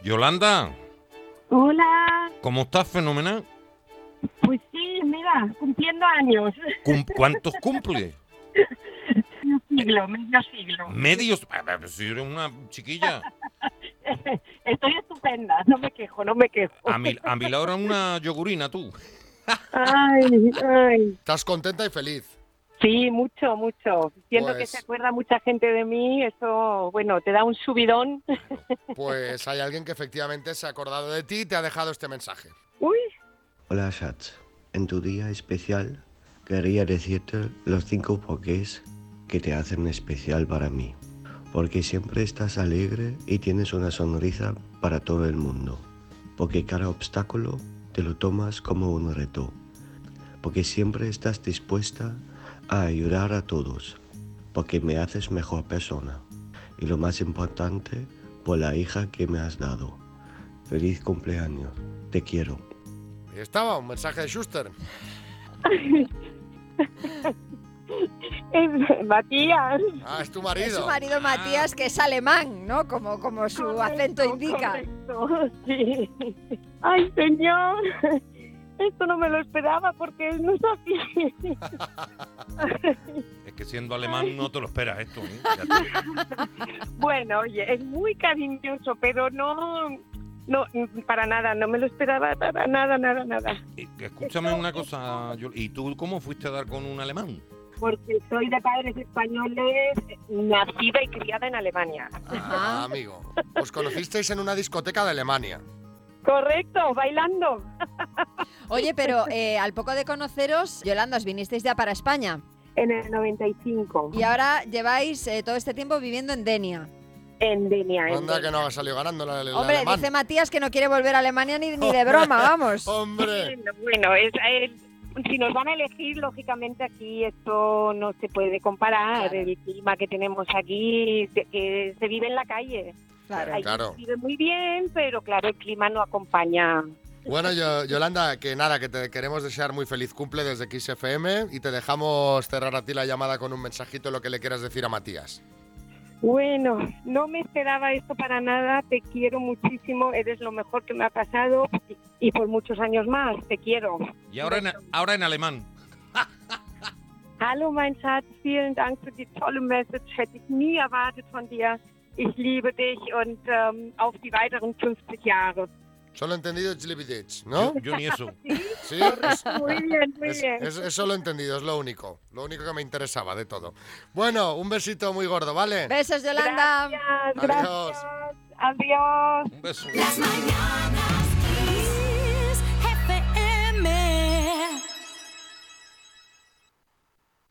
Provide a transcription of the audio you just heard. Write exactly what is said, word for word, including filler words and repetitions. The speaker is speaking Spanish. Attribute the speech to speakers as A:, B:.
A: Yolanda.
B: Hola.
A: ¿Cómo estás? Fenomenal.
B: Pues sí, mira, cumpliendo años.
A: Cum- ¿Cuántos cumple?
B: Medio siglo, medio siglo.
A: Medios. Si eres una chiquilla.
B: Estoy estupenda, no me quejo, no me quejo.
A: A mi, a mi lado era una yogurina, tú.
B: Ay, ay.
C: ¿Estás contenta y feliz?
B: Sí, mucho, mucho. Siento
C: Pues-
B: que se acuerda mucha gente de mí, eso, bueno, te da un subidón.
C: Pues hay alguien que efectivamente se ha acordado de ti y te ha dejado este mensaje.
B: Uy,
D: Hola Schatz, en tu día especial quería decirte los cinco porqués que te hacen especial para mí. Porque siempre estás alegre y tienes una sonrisa para todo el mundo. Porque cada obstáculo te lo tomas como un reto. Porque siempre estás dispuesta a ayudar a todos. Porque me haces mejor persona. Y lo más importante, por la hija que me has dado. Feliz cumpleaños, te quiero.
C: Ahí estaba, un mensaje de Schuster.
B: es Matías.
C: Ah, es tu
E: Es
C: marido.
E: su marido Matías, que es alemán, ¿no? Como, como su
B: Correcto,
E: acento indica.
B: correcto, sí. Ay, señor, esto no me lo esperaba porque él no es así.
A: Es que siendo alemán no te lo esperas esto, ¿eh? Ya te-
B: Bueno, oye, es muy cariñoso, pero no, no, para nada, no me lo esperaba para nada, nada, nada.
A: Y que Escúchame una cosa, Yol- ¿y tú cómo fuiste a dar con un alemán?
B: Porque soy de padres españoles, nacida y criada en Alemania.
C: Ah, amigo. Os conocisteis en una discoteca de Alemania.
B: Correcto, bailando.
E: Oye, pero eh, al poco de conoceros, Yolanda, os vinisteis ya para España.
B: En el noventa y cinco.
E: Y ahora lleváis eh, todo este tiempo viviendo en Denia.
B: En Denia. en
C: Anda que
B: Denia.
C: no ha salido ganando la, el
E: Hombre,
C: alemán.
E: dice Matías que no quiere volver a Alemania ni, ni de broma, vamos.
C: Hombre.
B: Bueno, bueno, es, es- si nos van a elegir, lógicamente aquí esto no se puede comparar.
E: Claro.
B: El clima que tenemos aquí, que, que se vive en la calle.
E: Claro.
B: Ahí
C: Claro.
B: se vive muy bien, pero claro, el clima no acompaña.
C: Bueno, yo, Yolanda, que nada, que te queremos desear muy feliz cumple desde Kiss F M y te dejamos cerrar a ti la llamada con un mensajito, lo que le quieras decir a Matías.
B: Bueno, no me esperaba esto para nada. Te quiero muchísimo. Eres lo mejor que me ha pasado y, y por muchos años más. Te quiero.
A: Y ahora en, ahora en alemán.
B: Hallo, mein Schatz. Vielen Dank für die tolle Message. Hätte ich nie erwartet von dir. Ich liebe dich und ähm, auf die weiteren fünfzig Jahre.
C: Solo he entendido Tzlibidich, ¿no?
A: Yo, yo ni eso.
C: Sí, es,
B: Muy bien, muy
C: es-
B: bien.
C: es- eso lo he entendido, es lo único. Lo único que me interesaba de todo. Bueno, un besito muy gordo, ¿vale?
E: Besos, Yolanda.
B: Gracias,
C: Adiós.
B: gracias. Adiós.
A: Un beso.
F: Las mañanas